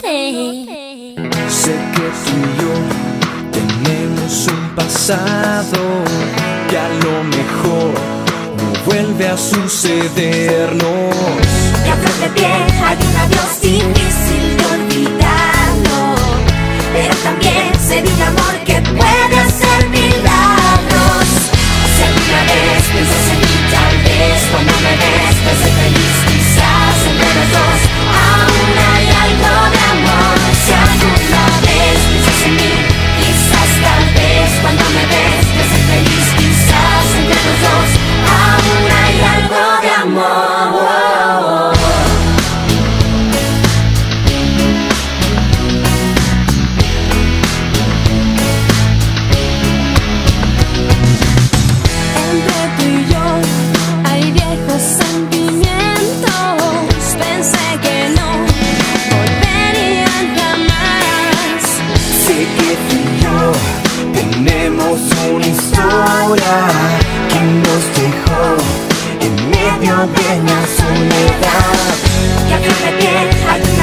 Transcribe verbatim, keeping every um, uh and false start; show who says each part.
Speaker 1: Sé que tú y yo tenemos un pasado que a lo mejor no vuelve a sucedernos.
Speaker 2: Y a flor de piel hay un adiós difícil de olvidarlo, pero también sé de un amor que puede hacer milagros. Si alguna vez piensas en mí, tal vez cuando me ves te hace feliz, quizás entre los dos aún hay algo de amor. Si alguna vez piensas en mí, quizás tal vez cuando me ves te hace feliz, quizás entre los dos aún hay algo de amor.
Speaker 1: Tenemos una historia que nos dejó en medio de la soledad.
Speaker 2: Que a flor de piel hay una